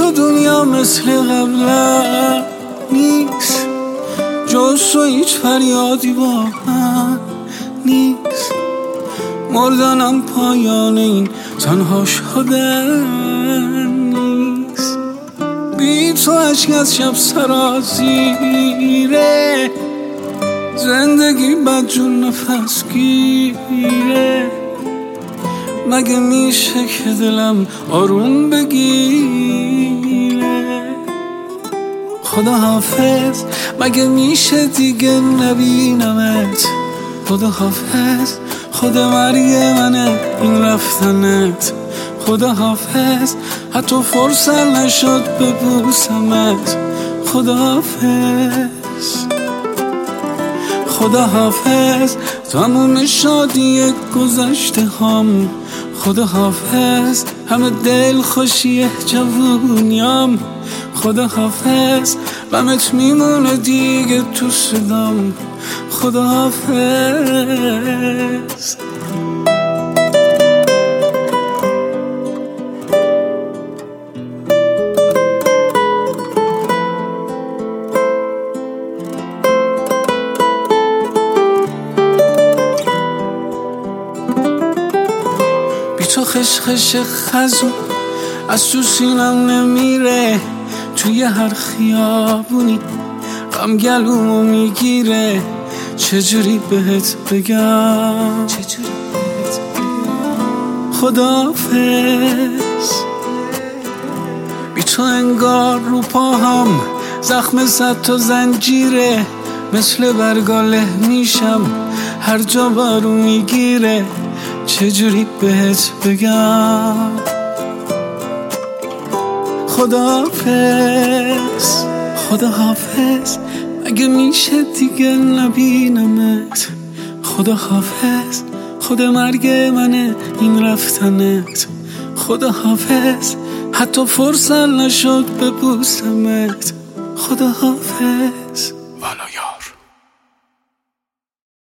تو دنیا مثل قبلا نیست، جز تو هیچ فریادی با من نیست. مردنم پایان این تنها شدن نیست. بی تو عشق از شب سرازیره، زندگی بدجور نفس گیره. مگه میشه که دلم آروم بگیره؟ خدا حافظ، مگه میشه دیگه نبینمت؟ خدا حافظ، خود مرگ منه این رفتنت. خدا حافظ، حتی فرصت نشد ببوسمت. خدا حافظ، خدا حافظ، تموم شادی گذشته هام. خدا حافظ، همه دل خوشی جوونیام. خدا حافظ، غمت میمونه دیگه تو صدام. خدا حافظ. تو خشخش خزون از تو سینم نمیره، توی هر خیابونی غم گلومو میگیره. چجوری بهت بگم خداحافظ؟ بی تو انگار رو پاهم زخم صد تا زنجیره. مثل برگاله میشم هر جا بارو میگیره. چجوری بهت بگم خداحافظ؟ خدا حافظ، مگه میشه دیگه نبینمت؟ خدا حافظ، خود مرگ منه این رفتنت. خدا حافظ، حتی فرصت نشد ببوسمت. خدا حافظ.